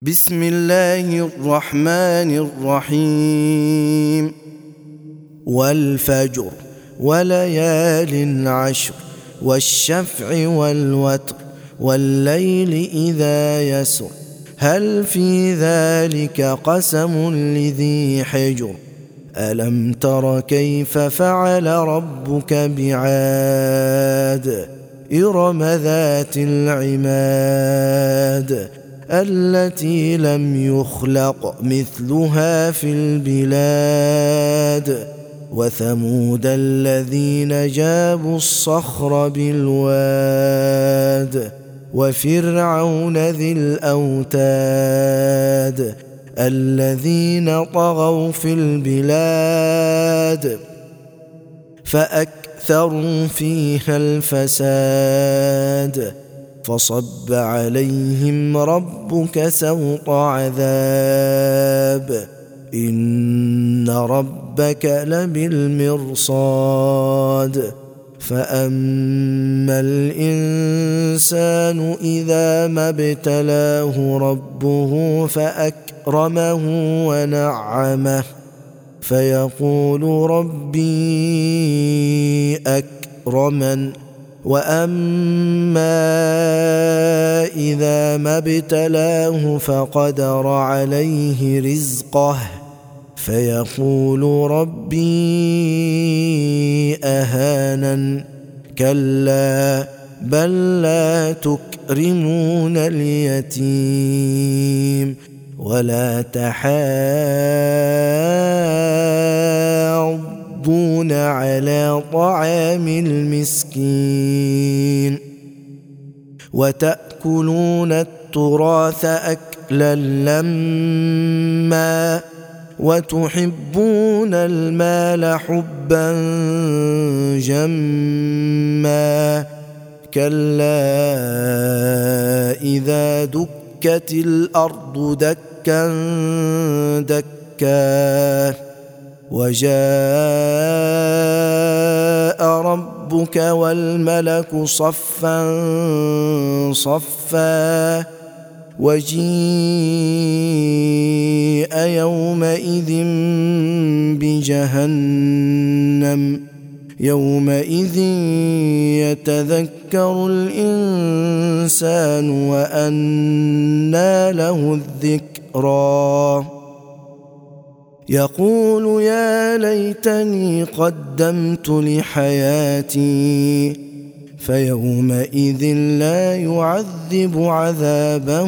بسم الله الرحمن الرحيم. والفجر وليال عشر والشفع والوتر والليل إذا يسر هل في ذلك قسم لذي حجر ألم تر كيف فعل ربك بعاد إرم ذات العماد التي لم يخلق مثلها في البلاد وثمود الذين جابوا الصخر بالواد وفرعون ذي الأوتاد الذين طغوا في البلاد فأكثروا فيها الفساد فصب عليهم ربك سوط عذاب إن ربك لبالمرصاد فأما الإنسان إذا ما ابتلاه ربه فأكرمه ونعمه فيقول ربي أكرمن وأما إذا ما ابتلاه فقدر عليه رزقه فيقول ربي أهانن كلا بل لا تكرمون اليتيم ولا تحاضون على طعام المسكين وتأكلون التراث أكلا لما وتحبون المال حبا جما كلا إذا دكت الأرض دكا دكا وجاء ربك والملك صفا صفا وجيء يومئذ بجهنم يومئذ يتذكر الإنسان وأنى له الذكرى يقول يا ليتني قدمت لحياتي فيومئذ لا يعذب عذابه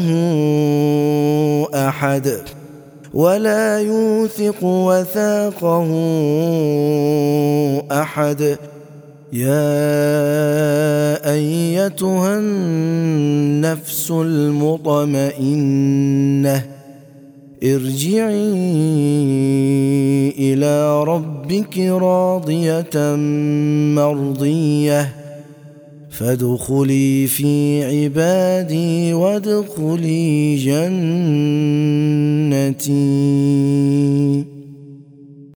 أحد ولا يوثق وثاقه أحد يا أيتها النفس المطمئنة ارجعي إلى ربك راضية مرضية فادخلي في عبادي وادخلي جنتي.